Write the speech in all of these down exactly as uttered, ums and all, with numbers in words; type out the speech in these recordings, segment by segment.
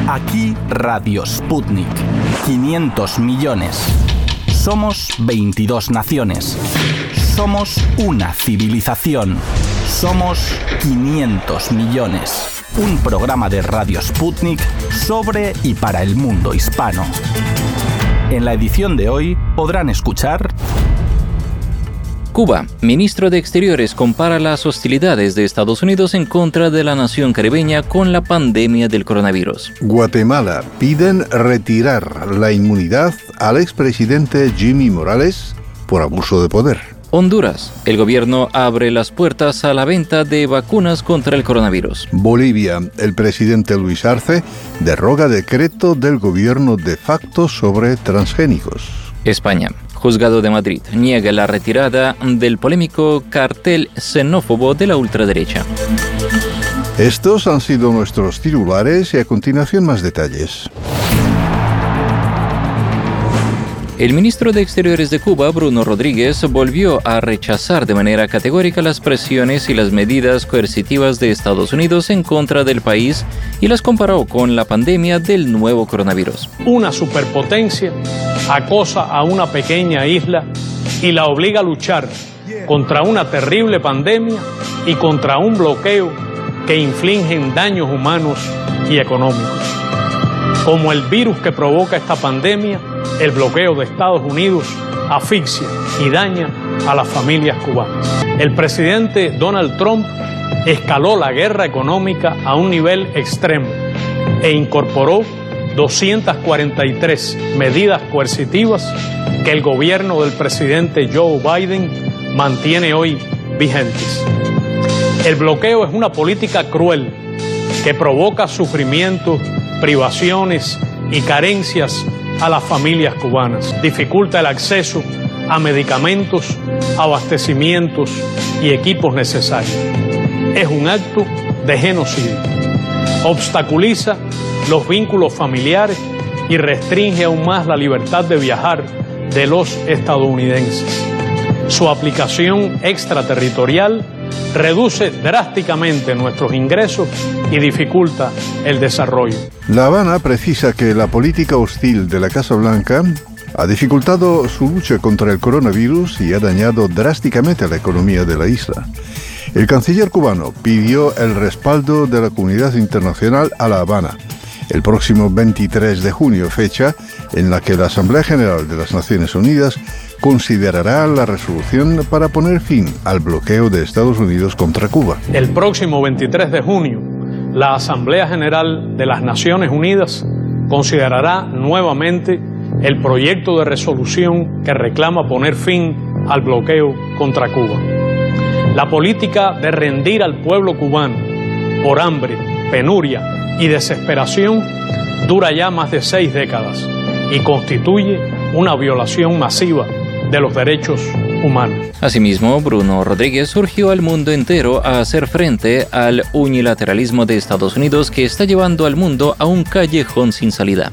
Aquí Radio Sputnik. quinientos millones. Somos veintidós naciones. Somos una civilización. Somos quinientos millones. Un programa de Radio Sputnik sobre y para el mundo hispano. En la edición de hoy podrán escuchar... Cuba. Ministro de Exteriores compara las hostilidades de Estados Unidos en contra de la nación caribeña con la pandemia del coronavirus. Guatemala. Piden retirar la inmunidad al expresidente Jimmy Morales por abuso de poder. Honduras. El gobierno abre las puertas a la venta de vacunas contra el coronavirus. Bolivia. El presidente Luis Arce deroga decreto del gobierno de facto sobre transgénicos. España. Juzgado de Madrid niega la retirada del polémico cartel xenófobo de la ultraderecha. Estos han sido nuestros titulares y a continuación más detalles. El ministro de Exteriores de Cuba, Bruno Rodríguez, volvió a rechazar de manera categórica las presiones y las medidas coercitivas de Estados Unidos en contra del país y las comparó con la pandemia del nuevo coronavirus. Una superpotencia acosa a una pequeña isla y la obliga a luchar contra una terrible pandemia y contra un bloqueo que infligen daños humanos y económicos. Como el virus que provoca esta pandemia, el bloqueo de Estados Unidos asfixia y daña a las familias cubanas. El presidente Donald Trump escaló la guerra económica a un nivel extremo e incorporó doscientas cuarenta y tres medidas coercitivas que el gobierno del presidente Joe Biden mantiene hoy vigentes. El bloqueo es una política cruel que provoca sufrimiento, privaciones y carencias a las familias cubanas. Dificulta el acceso a medicamentos, abastecimientos y equipos necesarios. Es un acto de genocidio. Obstaculiza los vínculos familiares y restringe aún más la libertad de viajar de los estadounidenses. Su aplicación extraterritorial reduce drásticamente nuestros ingresos y dificulta el desarrollo. La Habana precisa que la política hostil de la Casa Blanca ha dificultado su lucha contra el coronavirus y ha dañado drásticamente la economía de la isla. El canciller cubano pidió el respaldo de la comunidad internacional a La Habana el próximo veintitrés de junio, fecha en la que la Asamblea General de las Naciones Unidas considerará la resolución para poner fin al bloqueo de Estados Unidos contra Cuba. El próximo veintitrés de junio, la Asamblea General de las Naciones Unidas considerará nuevamente el proyecto de resolución que reclama poner fin al bloqueo contra Cuba. La política de rendir al pueblo cubano por hambre, penuria y desesperación dura ya más de seis décadas y constituye una violación masiva de los derechos humanos. Asimismo, Bruno Rodríguez urgió al mundo entero a hacer frente al unilateralismo de Estados Unidos que está llevando al mundo a un callejón sin salida.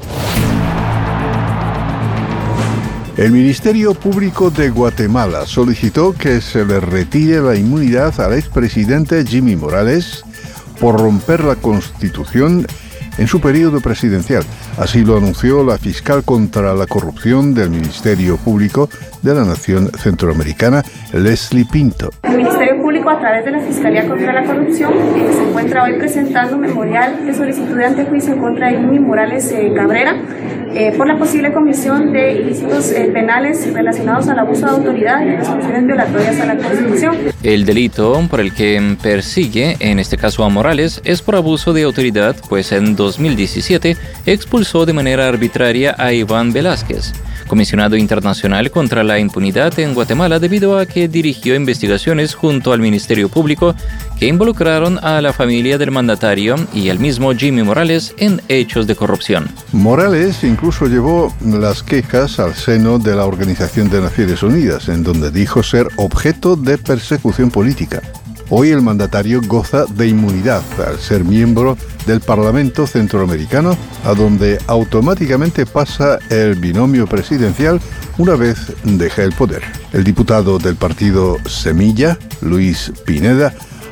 El Ministerio Público de Guatemala solicitó que se le retire la inmunidad al expresidente Jimmy Morales por romper la Constitución en su periodo presidencial. Así lo anunció la fiscal contra la corrupción del Ministerio Público de la Nación Centroamericana, Leslie Pinto. El Ministerio Público, a través de la Fiscalía contra la Corrupción, eh, se encuentra hoy presentando un memorial de solicitud de antejuicio contra Jimmy Morales eh, Cabrera eh, por la posible comisión de ilícitos eh, penales relacionados al abuso de autoridad y resoluciones violatorias a la Constitución. El delito por el que persigue, en este caso a Morales, es por abuso de autoridad, pues en dos mil diecisiete expulsó de manera arbitraria a Iván Velázquez, comisionado internacional contra la impunidad en Guatemala, debido a que dirigió investigaciones junto al Ministerio Público que involucraron a la familia del mandatario y al mismo Jimmy Morales en hechos de corrupción. Morales incluso llevó las quejas al seno de la Organización de Naciones Unidas, en donde dijo ser objeto de persecución política. Hoy el mandatario goza de inmunidad al ser miembro del Parlamento Centroamericano, a donde automáticamente pasa el binomio presidencial una vez deja el poder. El diputado del partido Semilla, Luis Pineda,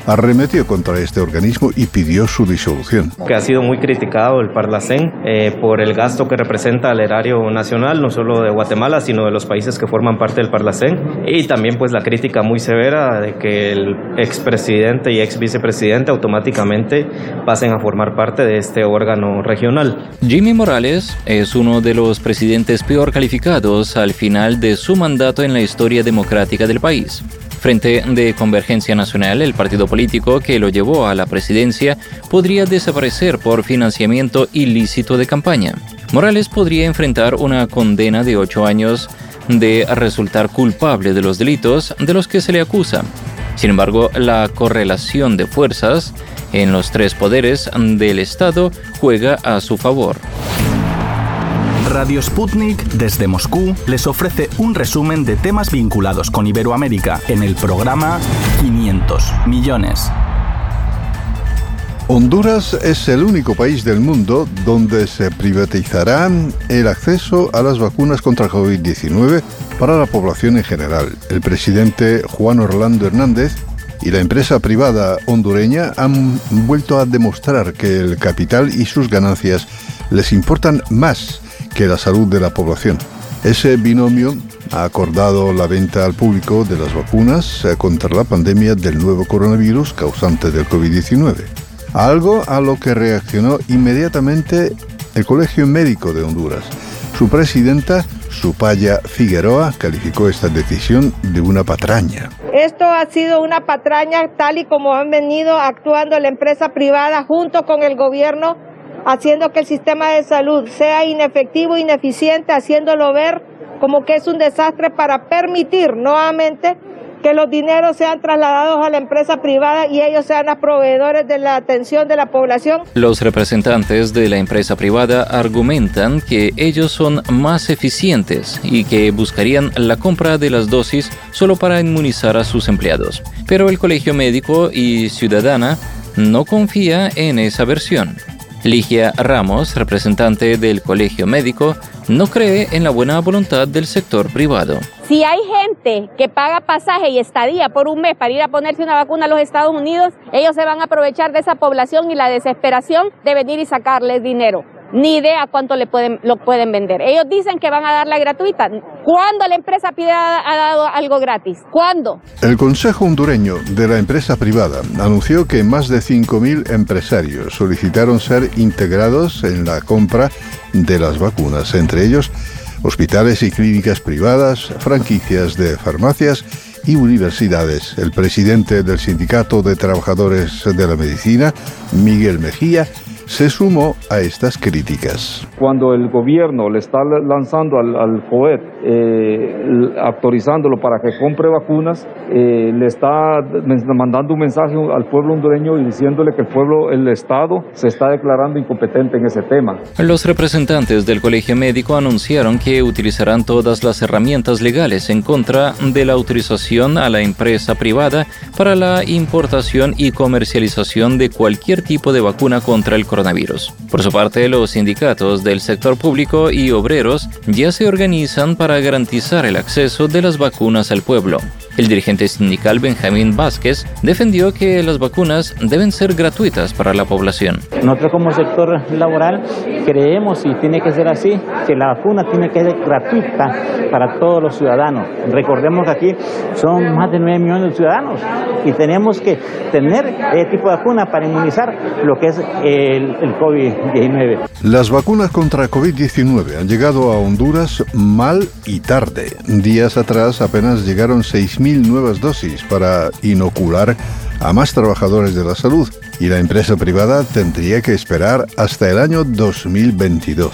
arremetió contra este organismo y pidió su disolución. Que ha sido muy criticado el Parlacén eh, por el gasto que representa al erario nacional, no solo de Guatemala, sino de los países que forman parte del Parlacén, y también pues la crítica muy severa de que el expresidente y ex vicepresidente automáticamente pasen a formar parte de este órgano regional. Jimmy Morales es uno de los presidentes peor calificados al final de su mandato en la historia democrática del país. Frente de Convergencia Nacional, el partido político que lo llevó a la presidencia, podría desaparecer por financiamiento ilícito de campaña. Morales podría enfrentar una condena de ocho años de resultar culpable de los delitos de los que se le acusa. Sin embargo, la correlación de fuerzas en los tres poderes del Estado juega a su favor. Radio Sputnik desde Moscú les ofrece un resumen de temas vinculados con Iberoamérica en el programa quinientos millones. Honduras es el único país del mundo donde se privatizará el acceso a las vacunas contra COVID diecinueve para la población en general. El presidente Juan Orlando Hernández y la empresa privada hondureña han vuelto a demostrar que el capital y sus ganancias les importan más que la salud de la población. Ese binomio ha acordado la venta al público de las vacunas contra la pandemia del nuevo coronavirus causante del COVID diecinueve. Algo a lo que reaccionó inmediatamente el Colegio Médico de Honduras. Su presidenta, Supaya Figueroa, calificó esta decisión de una patraña. Esto ha sido una patraña tal y como han venido actuando la empresa privada junto con el gobierno, haciendo que el sistema de salud sea inefectivo, ineficiente, haciéndolo ver como que es un desastre para permitir nuevamente que los dineros sean trasladados a la empresa privada y ellos sean los proveedores de la atención de la población. Los representantes de la empresa privada argumentan que ellos son más eficientes y que buscarían la compra de las dosis solo para inmunizar a sus empleados. Pero el Colegio Médico y Ciudadana no confía en esa versión. Ligia Ramos, representante del Colegio Médico, no cree en la buena voluntad del sector privado. Si hay gente que paga pasaje y estadía por un mes para ir a ponerse una vacuna a los Estados Unidos, ellos se van a aprovechar de esa población y la desesperación de venir y sacarles dinero. Ni idea cuánto le pueden, lo pueden vender. Ellos dicen que van a darla gratuita. ¿Cuándo la empresa privada ha dado algo gratis? ¿Cuándo? El Consejo Hondureño de la Empresa Privada anunció que más de cinco mil empresarios solicitaron ser integrados en la compra de las vacunas, entre ellos hospitales y clínicas privadas, franquicias de farmacias y universidades. El presidente del Sindicato de Trabajadores de la Medicina, Miguel Mejía, se sumó a estas críticas. Cuando el gobierno le está lanzando al, al FOET, eh, autorizándolo para que compre vacunas, eh, le está mandando un mensaje al pueblo hondureño y diciéndole que el pueblo, el Estado, se está declarando incompetente en ese tema. Los representantes del Colegio Médico anunciaron que utilizarán todas las herramientas legales en contra de la autorización a la empresa privada para la importación y comercialización de cualquier tipo de vacuna contra el coronavirus. Por su parte, los sindicatos del sector público y obreros ya se organizan para garantizar el acceso de las vacunas al pueblo. El dirigente sindical Benjamín Vázquez defendió que las vacunas deben ser gratuitas para la población. Nosotros como sector laboral creemos, y tiene que ser así, que la vacuna tiene que ser gratuita para todos los ciudadanos. Recordemos que aquí son más de nueve millones de ciudadanos y tenemos que tener ese tipo de vacuna para inmunizar lo que es el, el COVID diecinueve. Las vacunas contra COVID diecinueve han llegado a Honduras mal y tarde. Días atrás apenas llegaron seis mil nuevas dosis para inocular a más trabajadores de la salud y la empresa privada tendría que esperar hasta el año dos mil veintidós.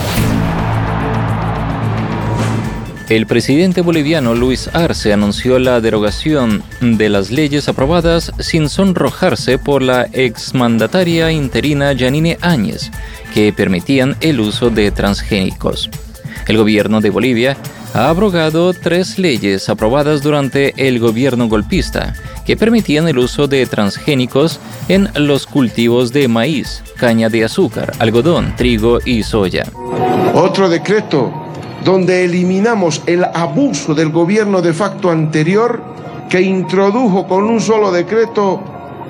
El presidente boliviano Luis Arce anunció la derogación de las leyes aprobadas sin sonrojarse por la exmandataria interina Yanine Áñez, que permitían el uso de transgénicos. El gobierno de Bolivia ha abrogado tres leyes aprobadas durante el gobierno golpista que permitían el uso de transgénicos en los cultivos de maíz, caña de azúcar, algodón, trigo y soya. Otro decreto donde eliminamos el abuso del gobierno de facto anterior que introdujo con un solo decreto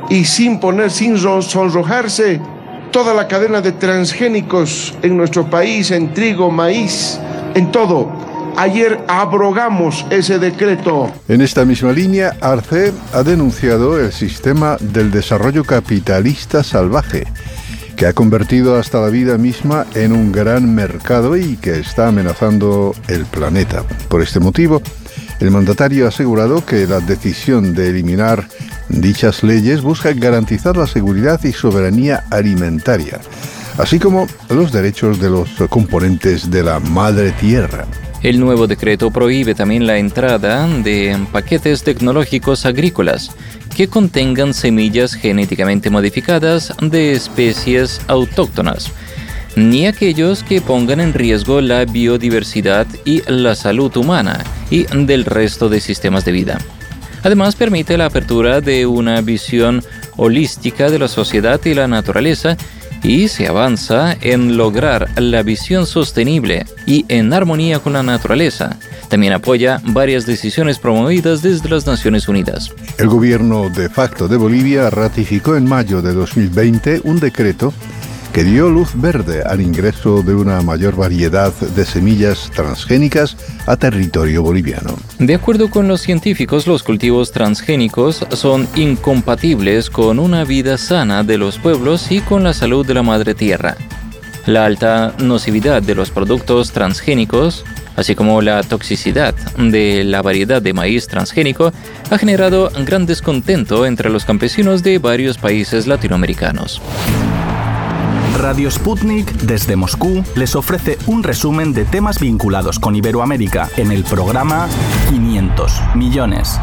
y sin poner, sin sonrojarse, toda la cadena de transgénicos en nuestro país, en trigo, maíz, en todo. Ayer abrogamos ese decreto. En esta misma línea, ARCE ha denunciado el sistema del desarrollo capitalista salvaje, que ha convertido hasta la vida misma en un gran mercado y que está amenazando el planeta. Por este motivo, el mandatario ha asegurado que la decisión de eliminar dichas leyes busca garantizar la seguridad y soberanía alimentaria, así como los derechos de los componentes de la madre tierra. El nuevo decreto prohíbe también la entrada de paquetes tecnológicos agrícolas que contengan semillas genéticamente modificadas de especies autóctonas, ni aquellos que pongan en riesgo la biodiversidad y la salud humana y del resto de sistemas de vida. Además, permite la apertura de una visión holística de la sociedad y la naturaleza y se avanza en lograr la visión sostenible y en armonía con la naturaleza. También apoya varias decisiones promovidas desde las Naciones Unidas. El gobierno de facto de Bolivia ratificó en mayo de dos mil veinte un decreto que dio luz verde al ingreso de una mayor variedad de semillas transgénicas a territorio boliviano. De acuerdo con los científicos, los cultivos transgénicos son incompatibles con una vida sana de los pueblos y con la salud de la madre tierra. La alta nocividad de los productos transgénicos, así como la toxicidad de la variedad de maíz transgénico, ha generado gran descontento entre los campesinos de varios países latinoamericanos. Radio Sputnik desde Moscú les ofrece un resumen de temas vinculados con Iberoamérica en el programa quinientos millones.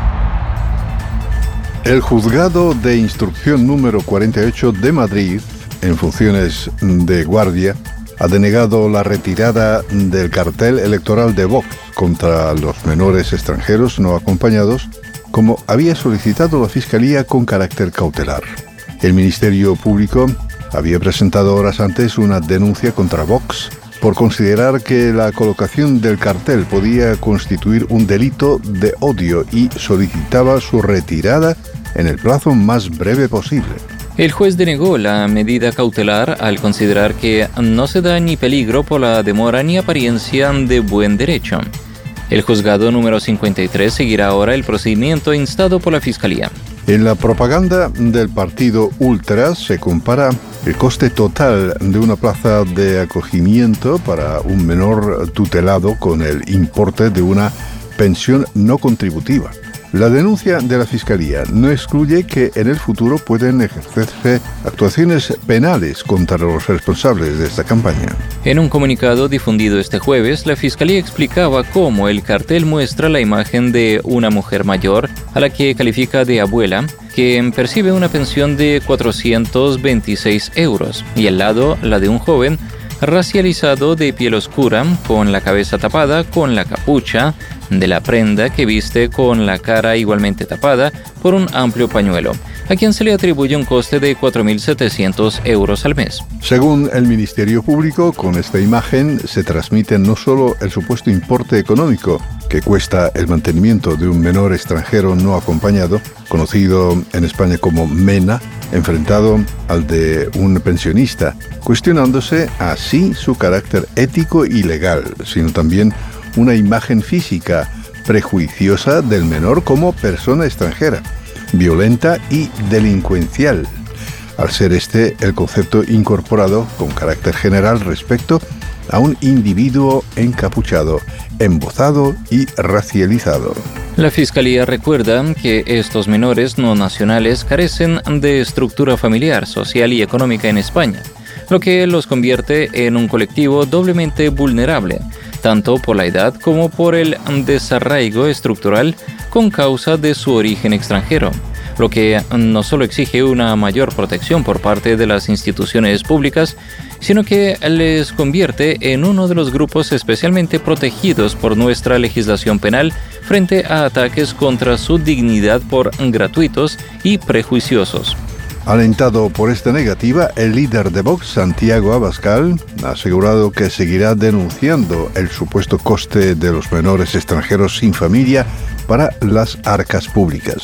El juzgado de instrucción número cuarenta y ocho de Madrid, en funciones de guardia, ha denegado la retirada del cartel electoral de Vox contra los menores extranjeros no acompañados, como había solicitado la Fiscalía con carácter cautelar. El Ministerio Público había presentado horas antes una denuncia contra Vox por considerar que la colocación del cartel podía constituir un delito de odio y solicitaba su retirada en el plazo más breve posible. El juez denegó la medida cautelar al considerar que no se da ni peligro por la demora ni apariencia de buen derecho. El juzgado número cincuenta y tres seguirá ahora el procedimiento instado por la Fiscalía. En la propaganda del partido Ultra se compara el coste total de una plaza de acogimiento para un menor tutelado con el importe de una pensión no contributiva. La denuncia de la Fiscalía no excluye que en el futuro pueden ejercerse actuaciones penales contra los responsables de esta campaña. En un comunicado difundido este jueves, la Fiscalía explicaba cómo el cartel muestra la imagen de una mujer mayor, a la que califica de abuela, que percibe una pensión de cuatrocientos veintiséis euros, y al lado la de un joven racializado de piel oscura, con la cabeza tapada con la capucha de la prenda que viste con la cara igualmente tapada por un amplio pañuelo, a quien se le atribuye un coste de cuatro mil setecientos euros al mes. Según el Ministerio Público, con esta imagen se transmite no solo el supuesto importe económico que cuesta el mantenimiento de un menor extranjero no acompañado, conocido en España como MENA, enfrentado al de un pensionista, cuestionándose así su carácter ético y legal, sino también una imagen física prejuiciosa del menor como persona extranjera, violenta y delincuencial, al ser este el concepto incorporado con carácter general respecto a un individuo encapuchado, embozado y racializado. La Fiscalía recuerda que estos menores no nacionales carecen de estructura familiar, social y económica en España, lo que los convierte en un colectivo doblemente vulnerable, tanto por la edad como por el desarraigo estructural con causa de su origen extranjero, lo que no solo exige una mayor protección por parte de las instituciones públicas, sino que les convierte en uno de los grupos especialmente protegidos por nuestra legislación penal frente a ataques contra su dignidad por gratuitos y prejuiciosos. Alentado por esta negativa, el líder de Vox, Santiago Abascal, ha asegurado que seguirá denunciando el supuesto coste de los menores extranjeros sin familia para las arcas públicas.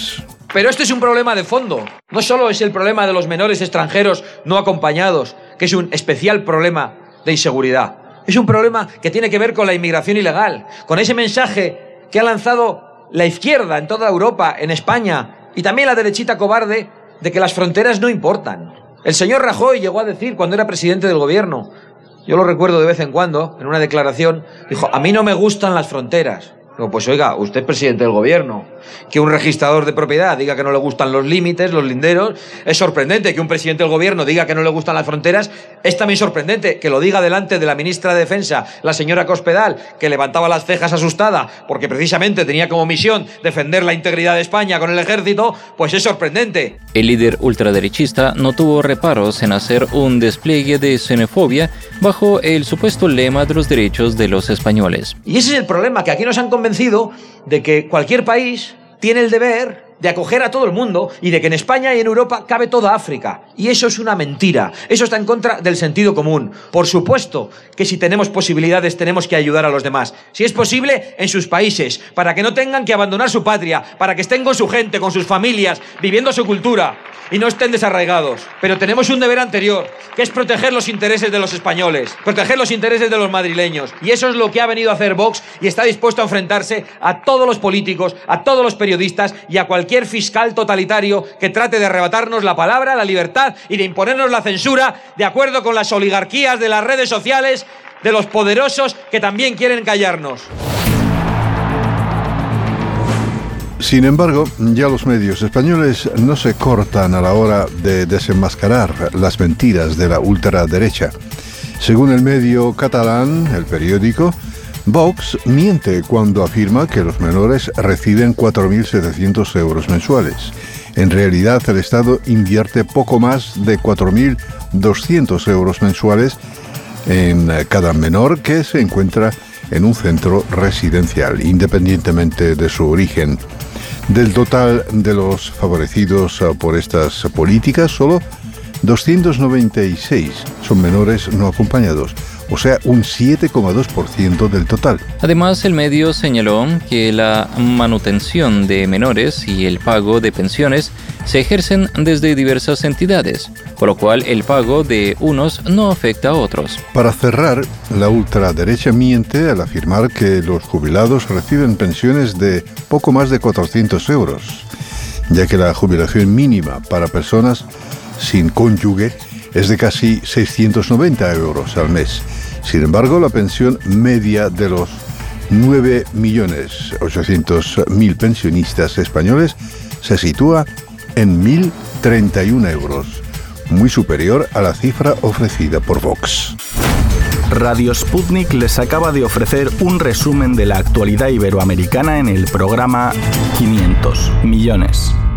Pero esto es un problema de fondo. No solo es el problema de los menores extranjeros no acompañados, que es un especial problema de inseguridad. Es un problema que tiene que ver con la inmigración ilegal, con ese mensaje que ha lanzado la izquierda en toda Europa, en España, y también la derechita cobarde, de que las fronteras no importan. El señor Rajoy llegó a decir, cuando era presidente del gobierno, yo lo recuerdo de vez en cuando, en una declaración, dijo, a mí no me gustan las fronteras. Digo, pues oiga, usted es presidente del gobierno. Que un registrador de propiedad diga que no le gustan los límites, los linderos, es sorprendente. Que un presidente del gobierno diga que no le gustan las fronteras, es también sorprendente. Que lo diga delante de la ministra de Defensa, la señora Cospedal, que levantaba las cejas asustada porque precisamente tenía como misión defender la integridad de España con el ejército, pues es sorprendente. El líder ultraderechista no tuvo reparos en hacer un despliegue de xenofobia bajo el supuesto lema de los derechos de los españoles. Y ese es el problema, que aquí nos han convencido de que cualquier país tiene el deber de acoger a todo el mundo y de que en España y en Europa cabe toda África. Y eso es una mentira. Eso está en contra del sentido común. Por supuesto que si tenemos posibilidades tenemos que ayudar a los demás. Si es posible, en sus países, para que no tengan que abandonar su patria, para que estén con su gente, con sus familias, viviendo su cultura y no estén desarraigados. Pero tenemos un deber anterior, que es proteger los intereses de los españoles, proteger los intereses de los madrileños. Y eso es lo que ha venido a hacer Vox y está dispuesto a enfrentarse a todos los políticos, a todos los periodistas y a cualquier fiscal totalitario que trate de arrebatarnos la palabra, la libertad y de imponernos la censura de acuerdo con las oligarquías de las redes sociales, de los poderosos que también quieren callarnos. Sin embargo, ya los medios españoles no se cortan a la hora de desenmascarar las mentiras de la ultraderecha. Según el medio catalán, El Periódico, Vox miente cuando afirma que los menores reciben cuatro mil setecientos euros mensuales. En realidad, el Estado invierte poco más de cuatro mil doscientos euros mensuales en cada menor que se encuentra en un centro residencial, independientemente de su origen. Del total de los favorecidos por estas políticas, solo doscientos noventa y seis son menores no acompañados, o sea, un siete coma dos por ciento del total. Además, el medio señaló que la manutención de menores y el pago de pensiones se ejercen desde diversas entidades, por lo cual el pago de unos no afecta a otros. Para cerrar, la ultraderecha miente al afirmar que los jubilados reciben pensiones de poco más de cuatrocientos euros, ya que la jubilación mínima para personas sin cónyuge es de casi seiscientos noventa euros al mes. Sin embargo, la pensión media de los nueve millones ochocientos mil pensionistas españoles se sitúa en mil treinta y uno euros, muy superior a la cifra ofrecida por Vox. Radio Sputnik les acaba de ofrecer un resumen de la actualidad iberoamericana en el programa quinientos millones.